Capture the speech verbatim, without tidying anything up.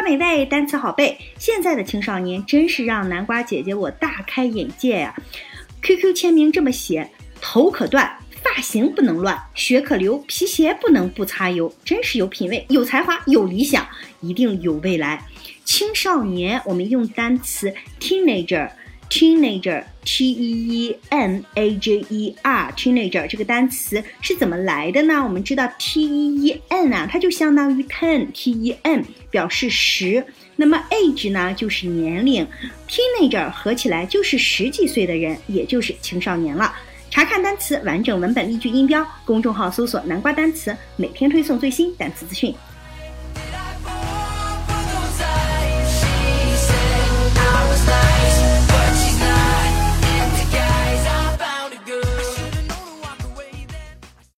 美味，单词好背。现在的青少年真是让南瓜姐姐我大开眼界呀、啊、！Q Q 签名这么写：头可断，发型不能乱，血可流，皮鞋不能不擦油。真是有品味，有才华，有理想，一定有未来。青少年，我们用单词 teenager。Teenager, T E E N A G E R, Teenager 这个单词是怎么来的呢？我们知道 T E E N 啊，它就相当于 ten, T E N 表示十，那么 age 呢就是年龄， Teenager 合起来就是十几岁的人，也就是青少年了。查看单词完整文本例句音标，公众号搜索南瓜单词，每天推送最新单词资讯。